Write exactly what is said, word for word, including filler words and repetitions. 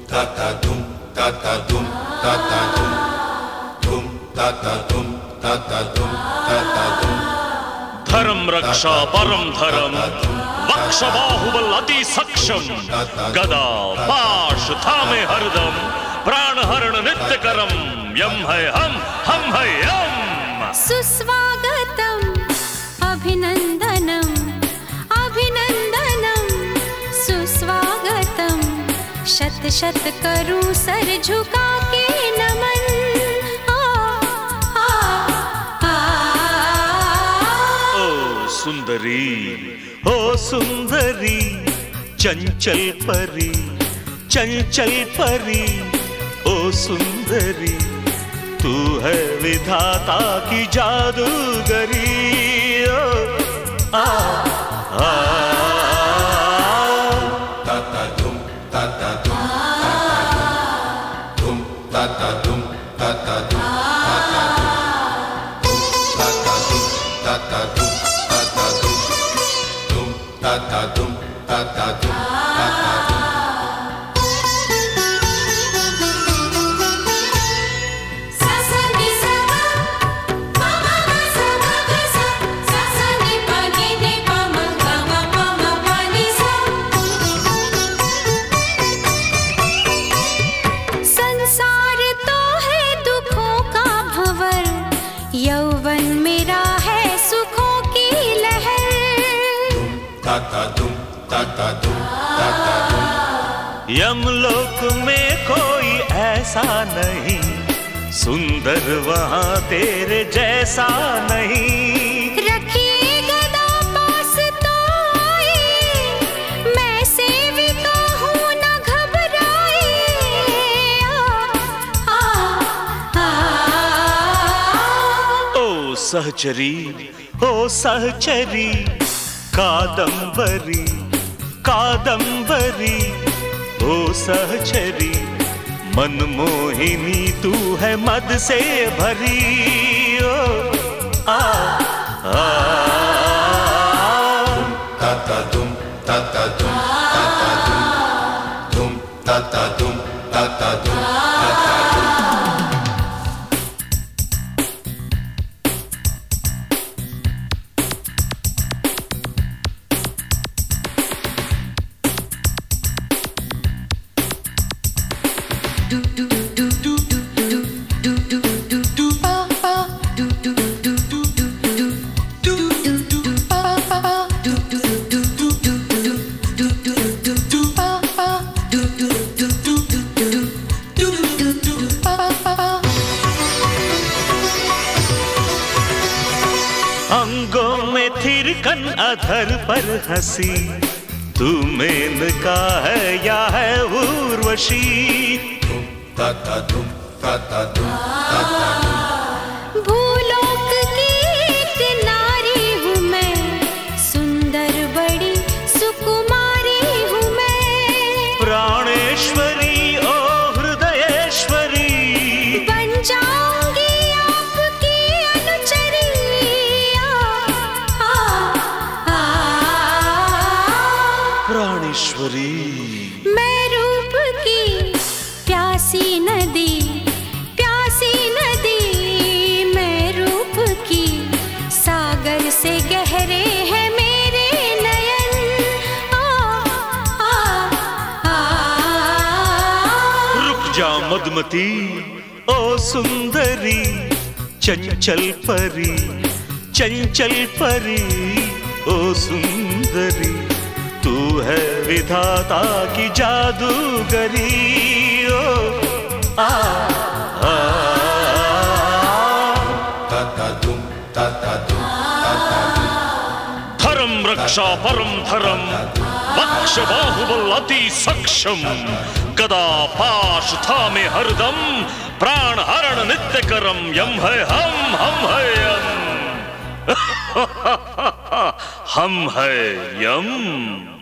ta ta dum ta ta dum ta ta dum dum ta ta dum ta ta dum ta ta dum धर्म रक्षा परम धर्म वक्ष बाहुबल अति सक्षम गदा पाश थामे हरदम प्राण हरण नित्य करम यम है हम हम है यम। सुस्वागतम अभिनंदनम अभिनंदनम सुस्वागतम शत शत करूं सर झुका के नमन। सुंदरी हो सुंदरी चंचल परी चंचल परी ओ सुंदरी तू है विधाता की जादूगरी। ओ आ आ ta ta dum ta ta dum dum ta ta dum ta ta dum ta ta dum ta ta dum ta ta dum ta ta dum ta ta dum sa sa ni sa ga ma ma ga sa ga ga sa sa sa ni pa ni ni pa ma ga ma pa ma pa ni sa। संसार तो है दुखों का भंवर यौवन मेरा है सुखों की लहर। ta ta dum ta ta dum ta ta dum यमलोक में कोई ऐसा नहीं सुंदर वहाँ तेरे जैसा नहीं। रखिए गदा पास तो आए मैं सेविका हूँ न घबराए। आ, आ, आ, ओ सहचरी ओ सहचरी कादंबरी कादंबरी ओ सहचरी मनमोहिनी तू है मद से भरी। ओ आ आ ta ta dum ta ta dum ta ta dum dum ta ta dum ta ta dum ta ta dum अंगों में थिरकन अधर पर हंसी तू मेनका है या है Urvashi. ta ta dum ta ta dum ta ta dum भूलोक की एक नारी हूँ मैं सुंदर बड़ी सुकुमारी हूँ मैं। प्राणेश्वरी ओ हृदयेश्वरी बन जाऊंगी आपकी अनुचरी। आ, आ, आ, प्राणेश्वरी मैं रूप की प्यासी नदी प्यासी नदी मैं रूप की सागर से गहरे हैं मेरे नयन। आ, आ, आ, रुक जा मदमती ओ सुंदरी चंचल परी चंचल परी ओ सुंदरी तू है विधाता की जादूगरी। ओ आ आ ta ta dum ta ta dum ta ta dum धर्म रक्षा परम धर्म वक्ष बाहुबल अति सक्षम गदा पाश थामे हरदम प्राण हरण नित्य करम यम है हम हम है यम। हम है यम।